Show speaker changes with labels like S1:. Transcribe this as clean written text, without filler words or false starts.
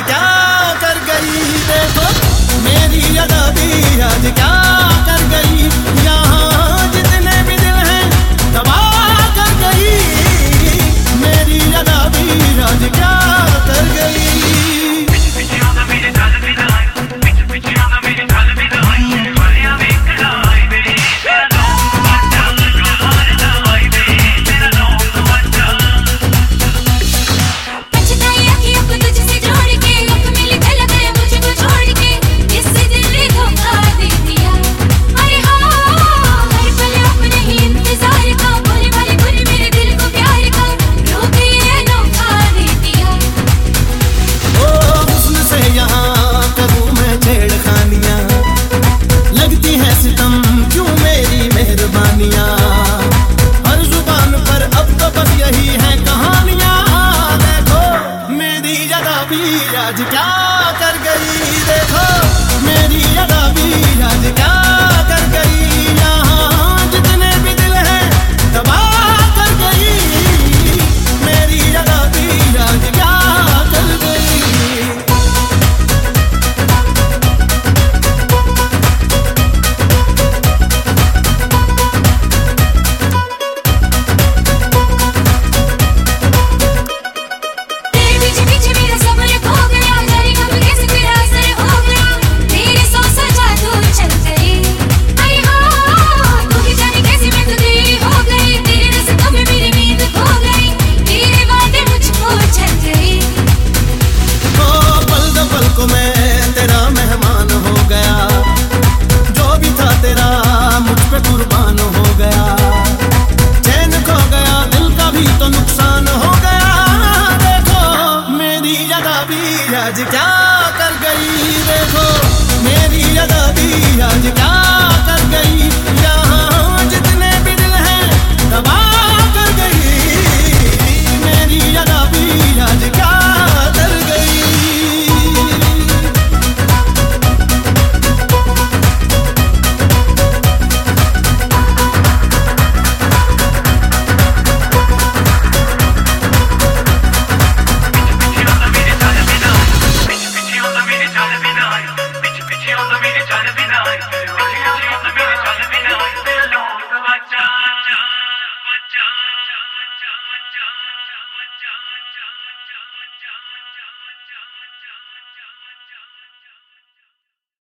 S1: क्या कर गई। देखो मेरी अदा भी आज क्या कर गई। यहाँ जितने भी दिल हैं तबाह कर गई। मेरी अदा भी आज क्या कर गई। हर जुबान पर अब तो बस यही है कहानियां। देखो मेरी अदा भी आज क्या कर गई। देखो मेरी अदा भी आज क्या कर गई। यहाँ जितने भी दिल हैं तबाह कर गई। मेरी अदा भी आज क्या कर गई। मैं तेरा मेहमान हो गया। जो भी था तेरा मुझ पे कुर्बान हो गया। चैन खो गया दिल का भी तो नुकसान हो गया। देखो मेरी अदा भी आज क्या कर गई। देखो मेरी अदा भी आज क्या